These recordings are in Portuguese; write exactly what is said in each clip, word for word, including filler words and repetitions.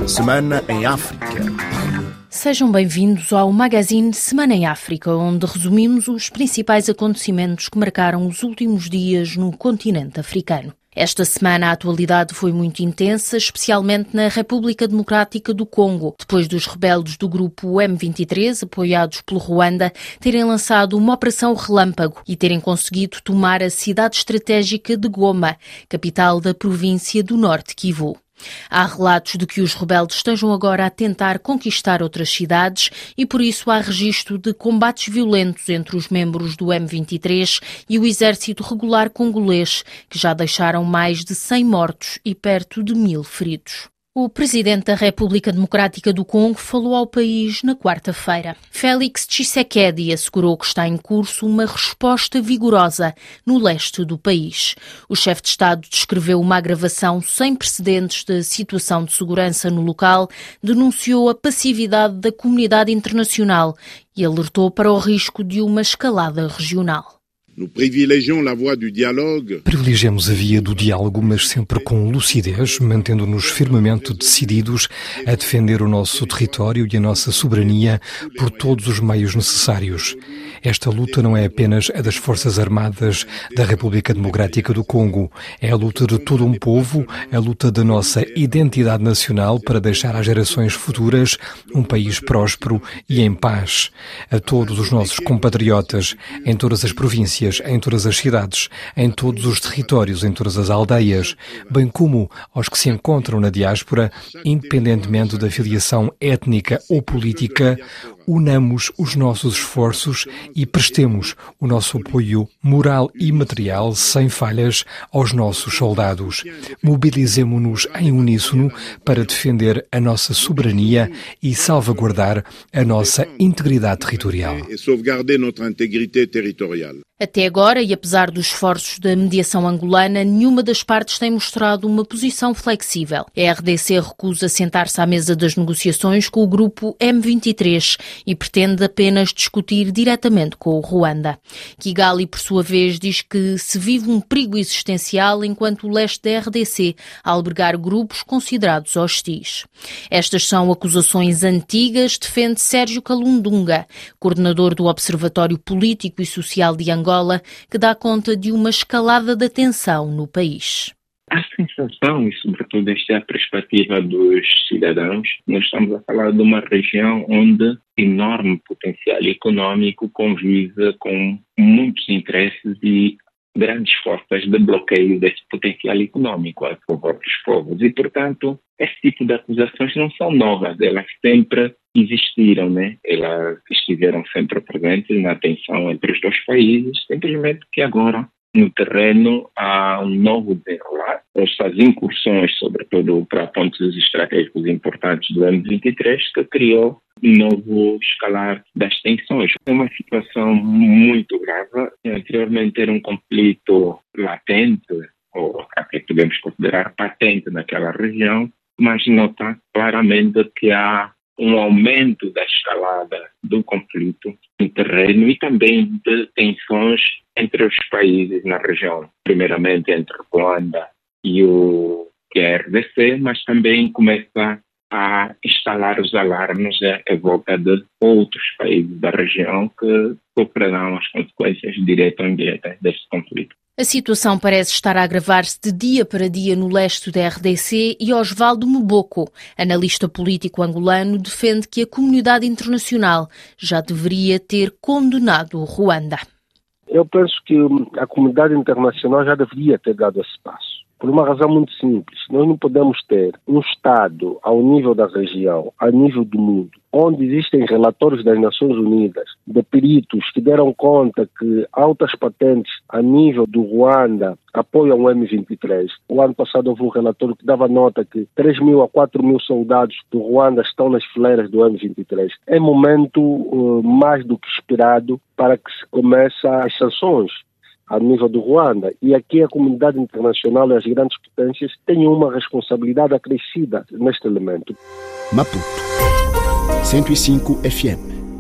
Semana em África. Sejam bem-vindos ao Magazine Semana em África, onde resumimos os principais acontecimentos que marcaram os últimos dias no continente africano. Esta semana a atualidade foi muito intensa, especialmente na República Democrática do Congo, depois dos rebeldes do grupo M vinte e três, apoiados pelo Ruanda, terem lançado uma operação relâmpago e terem conseguido tomar a cidade estratégica de Goma, capital da província do Norte Kivu. Há relatos de que os rebeldes estejam agora a tentar conquistar outras cidades e por isso há registro de combates violentos entre os membros do M vinte e três e o exército regular congolês, que já deixaram mais de cem mortos e perto de mil feridos. O presidente da República Democrática do Congo falou ao país na quarta-feira. Félix Tshisekedi assegurou que está em curso uma resposta vigorosa no leste do país. O chefe de Estado descreveu uma agravação sem precedentes da situação de segurança no local, denunciou a passividade da comunidade internacional e alertou para o risco de uma escalada regional. Privilegiamos a via do diálogo, mas sempre com lucidez, mantendo-nos firmemente decididos a defender o nosso território e a nossa soberania por todos os meios necessários. Esta luta não é apenas a das Forças Armadas da República Democrática do Congo. É a luta de todo um povo, a luta da nossa identidade nacional para deixar às gerações futuras um país próspero e em paz. A todos os nossos compatriotas, em todas as províncias, em todas as cidades, em todos os territórios, em todas as aldeias, bem como aos que se encontram na diáspora, independentemente da filiação étnica ou política, unamos os nossos esforços e prestemos o nosso apoio moral e material sem falhas aos nossos soldados. Mobilizemo-nos em uníssono para defender a nossa soberania e salvaguardar a nossa integridade territorial. Até agora, e apesar dos esforços da mediação angolana, nenhuma das partes tem mostrado uma posição flexível. A R D C recusa sentar-se à mesa das negociações com o grupo M vinte e três e pretende apenas discutir diretamente com o Ruanda. Kigali, por sua vez, diz que se vive um perigo existencial enquanto o leste da R D C albergar grupos considerados hostis. Estas são acusações antigas, defende Sérgio Kalundunga, coordenador do Observatório Político e Social de Angola, que dá conta de uma escalada da tensão no país. A sensação, e sobretudo esta é a perspectiva dos cidadãos, nós estamos a falar de uma região onde enorme potencial econômico convive com muitos interesses e grandes forças de bloqueio desse potencial econômico a favor dos povos. E, portanto, esse tipo de acusações não são novas, elas sempre existiram, né? Elas estiveram sempre presentes na tensão entre os dois países, simplesmente que agora, no terreno, há um novo desenrolar. Essas incursões, sobretudo para pontos estratégicos importantes do M vinte e três, que criou um novo escalar das tensões. É uma situação muito grave. Anteriormente era um conflito latente, ou até podemos considerar patente naquela região, mas nota claramente que há um aumento da escalada do conflito no terreno e também de tensões entre os países na região, primeiramente entre Ruanda e o R D C, mas também começa a instalar os alarmes em volta de outros países da região que sofrerão as consequências diretas ou indiretas deste conflito. A situação parece estar a agravar-se de dia para dia no leste da R D C e Osvaldo Muboko, analista político angolano, defende que a comunidade internacional já deveria ter condenado o Ruanda. Eu penso que a comunidade internacional já deveria ter dado esse passo. Por uma razão muito simples, nós não podemos ter um Estado ao nível da região, ao nível do mundo, onde existem relatórios das Nações Unidas de peritos que deram conta que altas patentes a nível do Ruanda apoiam o M vinte e três. O ano passado houve um relatório que dava nota que três mil a quatro mil soldados do Ruanda estão nas fileiras do M vinte e três. É momento uh, mais do que esperado para que se comece as sanções a nível do Ruanda. E aqui a comunidade internacional e as grandes potências têm uma responsabilidade acrescida neste elemento. Maputo, cento e cinco F M.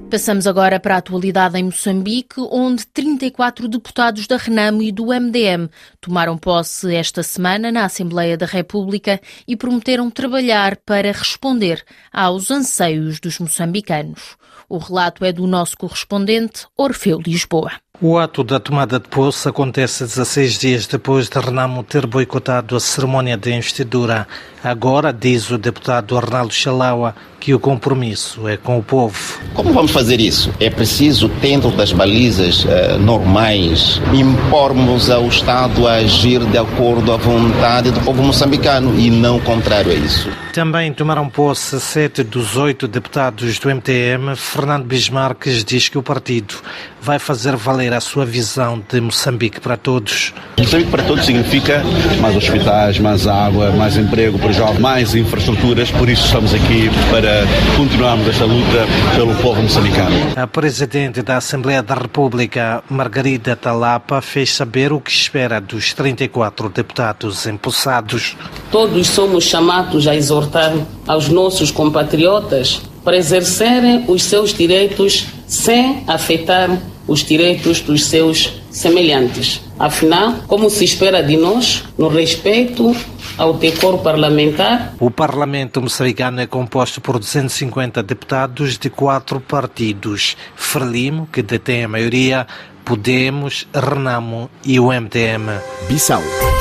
Passamos agora para a atualidade em Moçambique, onde trinta e quatro deputados da Renamo e do M D M tomaram posse esta semana na Assembleia da República e prometeram trabalhar para responder aos anseios dos moçambicanos. O relato é do nosso correspondente, Orfeu Lisboa. O ato da tomada de posse acontece dezasseis dias depois de Renamo ter boicotado a cerimónia de investidura. Agora, diz o deputado Arnaldo Chalaua, que o compromisso é com o povo. Como vamos fazer isso? É preciso, dentro das balizas uh, normais, impormos ao Estado a agir de acordo à vontade do povo moçambicano e não contrário a isso. Também tomaram posse sete dos oito deputados do M T M. Fernando Bismarques diz que o partido vai fazer valer a sua visão de Moçambique para todos. Moçambique para todos significa mais hospitais, mais água, mais emprego para jovens, mais infraestruturas, por isso estamos aqui para continuarmos esta luta pelo povo moçambicano. A Presidente da Assembleia da República, Margarida Talapa, fez saber o que espera dos trinta e quatro deputados empossados. Todos somos chamados a exortar aos nossos compatriotas para exercerem os seus direitos sem afetar os direitos dos seus semelhantes. Afinal, como se espera de nós, no respeito ao decoro parlamentar. O Parlamento moçambicano é composto por duzentos e cinquenta deputados de quatro partidos: Frelimo, que detém a maioria, Podemos, Renamo e o M T M. Bissau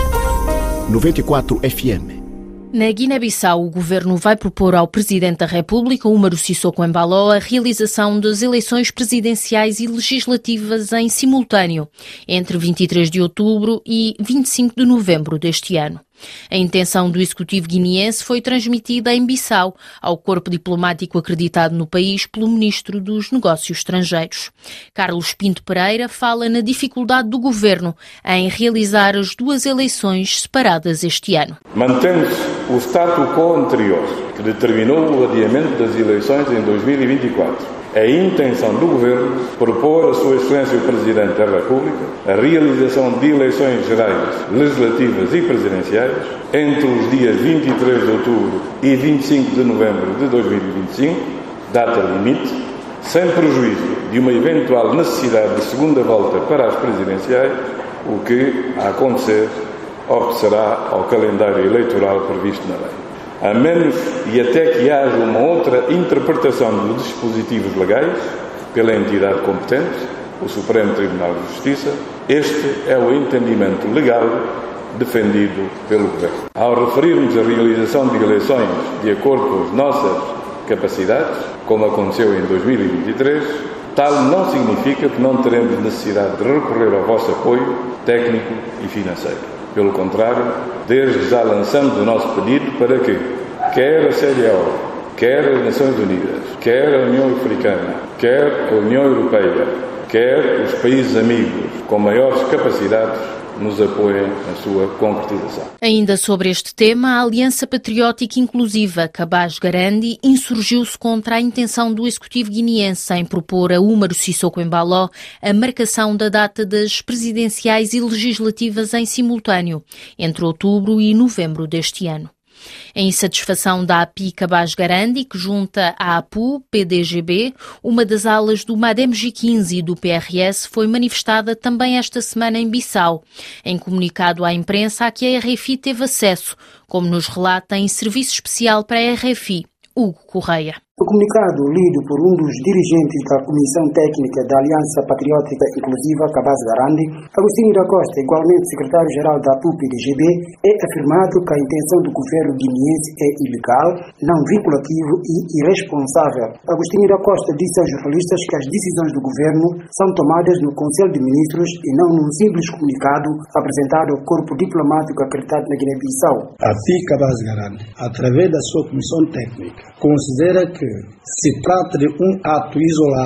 noventa e quatro F M. Na Guiné-Bissau, o governo vai propor ao Presidente da República, Umaru Sissoko Embalo, a realização das eleições presidenciais e legislativas em simultâneo, entre vinte e três de outubro e vinte e cinco de novembro deste ano. A intenção do executivo guineense foi transmitida em Bissau ao corpo diplomático acreditado no país pelo Ministro dos Negócios Estrangeiros. Carlos Pinto Pereira fala na dificuldade do governo em realizar as duas eleições separadas este ano. Mantendo-se o status quo anterior, que determinou o adiamento das eleições em dois mil e vinte e quatro. É a intenção do Governo propor a Sua Excelência o Presidente da República a realização de eleições gerais, legislativas e presidenciais entre os dias vinte e três de outubro e vinte e cinco de novembro de dois mil e vinte e cinco, data limite, sem prejuízo de uma eventual necessidade de segunda volta para as presidenciais, o que, a acontecer, obedecerá ao calendário eleitoral previsto na lei. A menos e até que haja uma outra interpretação dos dispositivos legais pela entidade competente, o Supremo Tribunal de Justiça, este é o entendimento legal defendido pelo Governo. Ao referirmos a realização de eleições de acordo com as nossas capacidades, como aconteceu em dois mil e vinte e três, tal não significa que não teremos necessidade de recorrer ao vosso apoio técnico e financeiro. Pelo contrário, desde já lançamos o nosso pedido para que, quer a C D A O, quer as Nações Unidas, quer a União Africana, quer a União Europeia, quer os países amigos com maiores capacidades, nos apoiem na sua concretização. Ainda sobre este tema, a Aliança Patriótica Inclusiva Cabaz Garandi insurgiu-se contra a intenção do Executivo guineense em propor a Umaru Sissoko Embalo a marcação da data das presidenciais e legislativas em simultâneo, entre outubro e novembro deste ano. A insatisfação da A P I Cabaz Garandi, que junta a APU, P D G B, uma das alas do MADEM G quinze e do P R S, foi manifestada também esta semana em Bissau, em comunicado à imprensa a que a R F I teve acesso, como nos relata em serviço especial para a R F I, Hugo Correia. O comunicado, lido por um dos dirigentes da Comissão Técnica da Aliança Patriótica Inclusiva Cabaz Garandi, Agostinho da Costa, igualmente secretário-geral da A P U P D G B, é afirmado que a intenção do governo guineense é ilegal, não vinculativo e irresponsável. Agostinho da Costa disse aos jornalistas que as decisões do governo são tomadas no Conselho de Ministros e não num simples comunicado apresentado ao corpo diplomático acreditado na Guiné-Bissau. A P I Cabaz Garandi, através da sua Comissão Técnica, considera que se trata de um ato isolado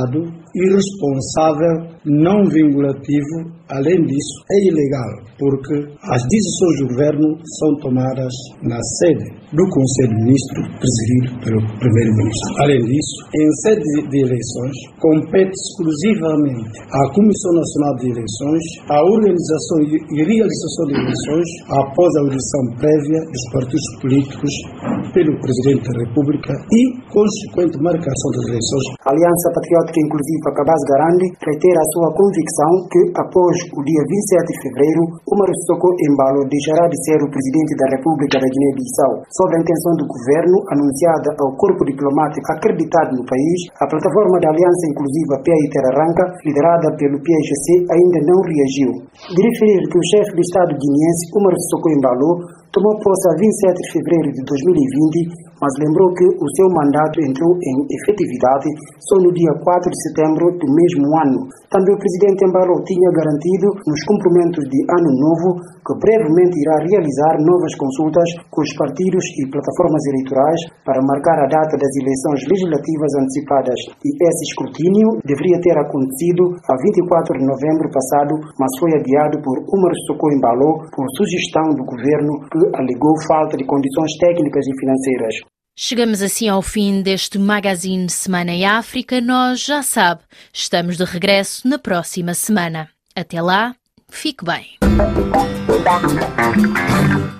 irresponsável, não vingulativo. Além disso, é ilegal, porque as decisões do governo são tomadas na sede do Conselho de Ministros, presidido pelo Primeiro-Ministro. Além disso, em sede de eleições, compete exclusivamente à Comissão Nacional de Eleições a organização e realização de eleições após a audição prévia dos partidos políticos pelo Presidente da República e consequente marcação das eleições. A Aliança Patriótica Inclusiva Cabaz Garande reitera a sua convicção que, após o dia vinte e sete de fevereiro, Umaro Sissoko Embalo deixará de ser o Presidente da República da Guiné-Bissau. Sobre a intenção do governo anunciada ao corpo diplomático acreditado no país, a plataforma da Aliança Inclusiva P A I Terarranca, liderada pelo P S C, ainda não reagiu. De referir que o chefe do Estado guineense, Umaro Sissoko Embalo, tomou posse a vinte e sete de fevereiro de dois mil e vinte, mas lembrou que o seu mandato entrou em efetividade só no dia quatro de setembro do mesmo ano. Também o presidente Embalo tinha garantido nos cumprimentos de Ano Novo que brevemente irá realizar novas consultas com os partidos e plataformas eleitorais para marcar a data das eleições legislativas antecipadas. E esse escrutínio deveria ter acontecido a vinte e quatro de novembro passado, mas foi adiado por Umaro Sissoko Embalo por sugestão do governo que alegou falta de condições técnicas e financeiras. Chegamos assim ao fim deste Magazine Semana em África. Nós, já sabe, estamos de regresso na próxima semana. Até lá, fique bem.